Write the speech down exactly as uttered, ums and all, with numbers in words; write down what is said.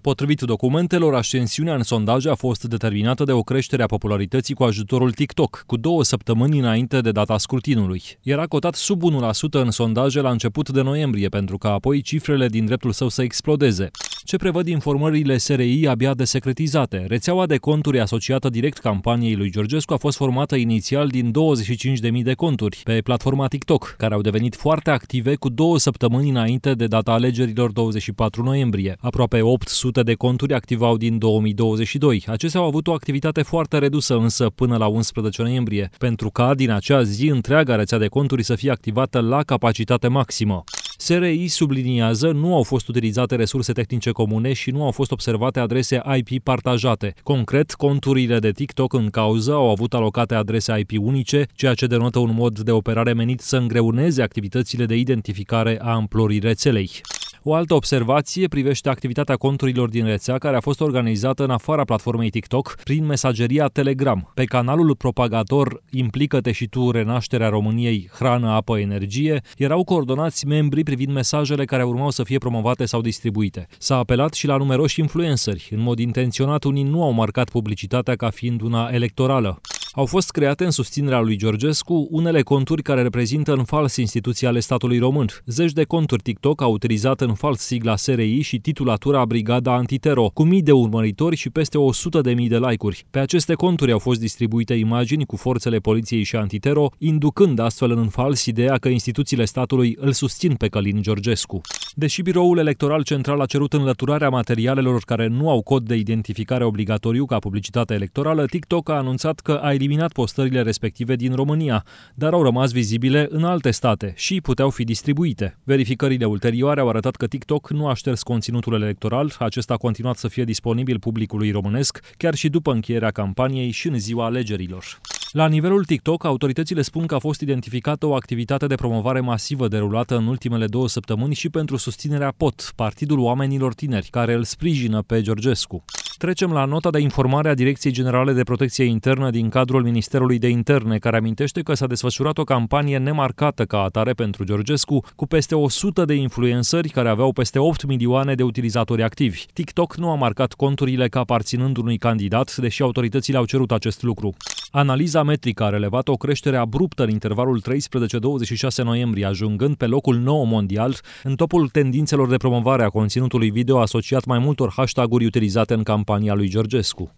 Potrivit documentelor, ascensiunea în sondaje a fost determinată de o creștere a popularității cu ajutorul TikTok, cu două săptămâni înainte de data scrutinului. Era cotat sub unu la sută în sondaje la început de noiembrie, pentru ca apoi cifrele din dreptul său să explodeze. Ce prevăd informările S R I abia desecretizate? Rețeaua de conturi asociată direct campaniei lui Georgescu a fost formată inițial din douăzeci și cinci de mii de conturi pe platforma TikTok, care au devenit foarte active cu două săptămâni înainte de data alegerilor douăzeci și patru noiembrie. Aproape opt sute de conturi activau din două mii douăzeci și doi. Acestea au avut o activitate foarte redusă însă până la unsprezece noiembrie, pentru ca din acea zi întreaga rețea de conturi să fie activată la capacitate maximă. S R I subliniază, nu au fost utilizate resurse tehnice comune și nu au fost observate adrese I P partajate. Concret, conturile de TikTok în cauză au avut alocate adrese I P unice, ceea ce denotă un mod de operare menit să îngreuneze activitățile de identificare a amplorii rețelei. O altă observație privește activitatea conturilor din rețea, care a fost organizată în afara platformei TikTok prin mesageria Telegram. Pe canalul propagator Implică-te și tu, Renașterea României, Hrană, Apă, Energie, erau coordonați membrii privind mesajele care urmau să fie promovate sau distribuite. S-a apelat și la numeroși influenceri. În mod intenționat, unii nu au marcat publicitatea ca fiind una electorală. Au fost create în susținerea lui Georgescu unele conturi care reprezintă în fals instituții ale statului român. Zeci de conturi TikTok au utilizat în fals sigla S R I și titulatura Brigada Antitero, cu mii de urmăritori și peste o sută de mii de like-uri. Pe aceste conturi au fost distribuite imagini cu forțele poliției și Antitero, inducând astfel în fals ideea că instituțiile statului îl susțin pe Călin Georgescu. Deși Biroul Electoral Central a cerut înlăturarea materialelor care nu au cod de identificare obligatoriu ca publicitate electorală, TikTok a anunțat că a eliminat postările respective din România, dar au rămas vizibile în alte state și puteau fi distribuite. Verificările ulterioare au arătat că TikTok nu a șters conținutul electoral, acesta a continuat să fie disponibil publicului românesc, chiar și după încheierea campaniei și în ziua alegerilor. La nivelul TikTok, autoritățile spun că a fost identificată o activitate de promovare masivă derulată în ultimele două săptămâni și pentru susținerea P O T, Partidul Oamenilor Tineri, care îl sprijină pe Georgescu. Trecem la nota de informare a Direcției Generale de Protecție Internă din cadrul Ministerului de Interne, care amintește că s-a desfășurat o campanie nemarcată ca atare pentru Georgescu, cu peste o sută de influenceri care aveau peste opt milioane de utilizatori activi. TikTok nu a marcat conturile ca aparținând unui candidat, deși autoritățile au cerut acest lucru. Analiza metrică a relevat o creștere abruptă în intervalul treisprezece douăzeci și șase noiembrie, ajungând pe locul nouă mondial în topul tendințelor de promovare a conținutului video asociat mai multor hashtag-uri utilizate în campania lui Georgescu.